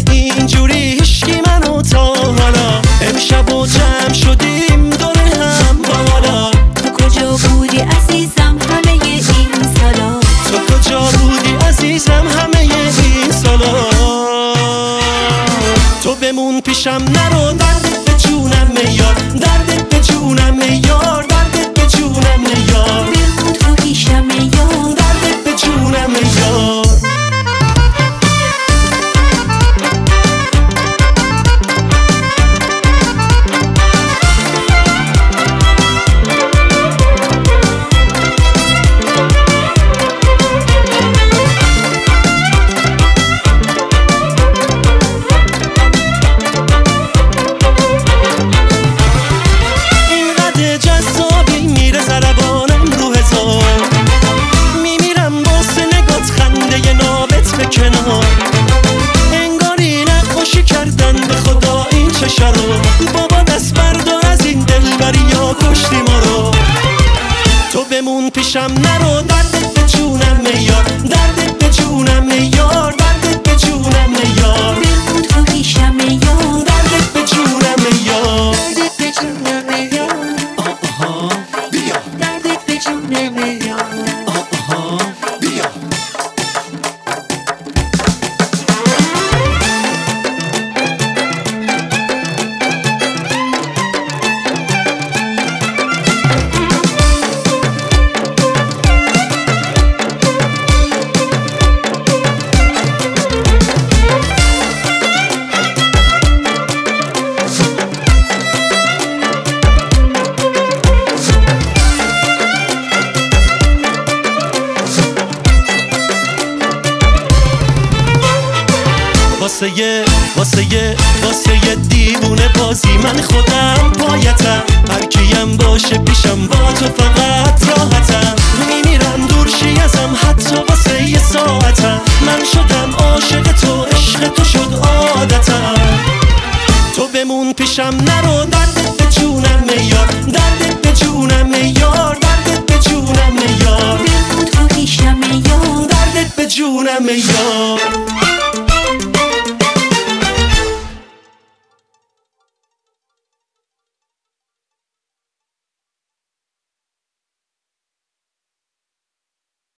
اینجوری هیچکی منو تا حالا. امشب و جمع شدیم دور هم بالا. تو کجا بودی عزیزم همه این سالا؟ تو کجا بودی عزیزم همه این سالا؟ تو بمون پیشم نرو، دردت به جونم میار، دردت به جونم میار، دردت به جونم میار. بمون تو پیشم میار، دردت به جونم میار. انگاری نقاشی کردن به خدا این چشا رو. بابا دست بردار از این دلبری یا کشتی ما رو. تو بمون پیشم نرو، دردت به جونم میار، دردت به جونم میار، دردت به جونم میار. بمون تو پیشم میار، دردت به جونم میار. دردت به جونم میار. آها بیا. دردت به جونم میار. آها بیا. واسه یه دیوونه بازی من خودم پایتم. هر کیم باشه پیشم با تو فقط راحتم. میمیرم دور شی ازم حتی واسه یه ساعتم. من شدم عاشق تو، عشق تو شد عادتم. تو بمون پیشم نرو، دردت به جونم میار، دردت به جونم میار، دردت به جونم میار. بمون تو پیشم میار، دردت به جونم میار.